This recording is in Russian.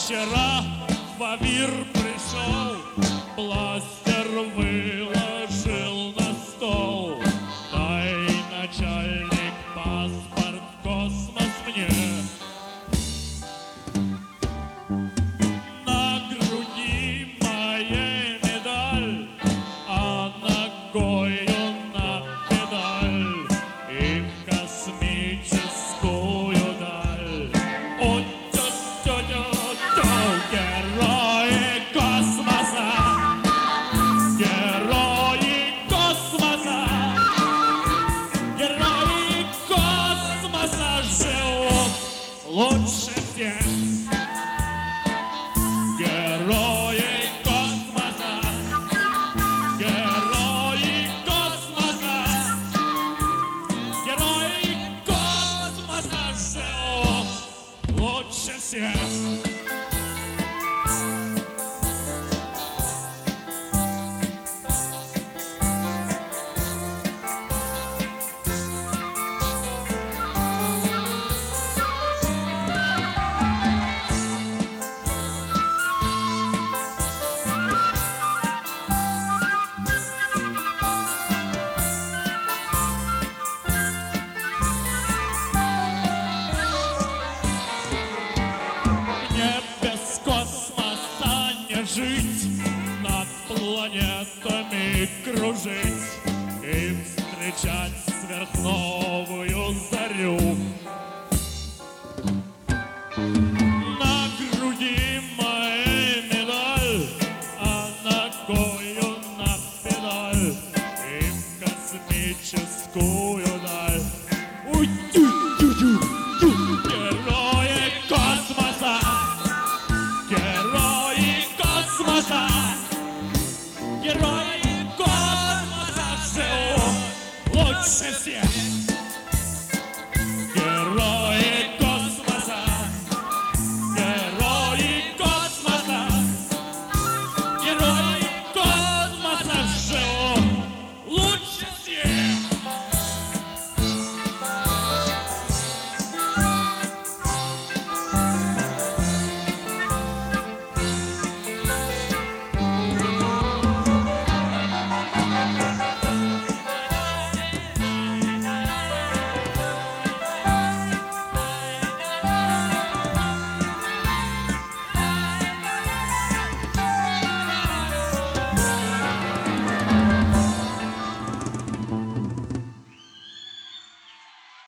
Вчера Фавир пришел, бластер выложил на стол. Дай, начальник, паспорт в космос мне. На груди моей медаль, а ногою на педаль и в космическую даль. Герои космоса, герои космоса, герои космоса живут лучше всех. Герои космоса, герои космоса, герои космоса живут лучше всех. Жить, над планетами кружить и встречать сверхновую зарю.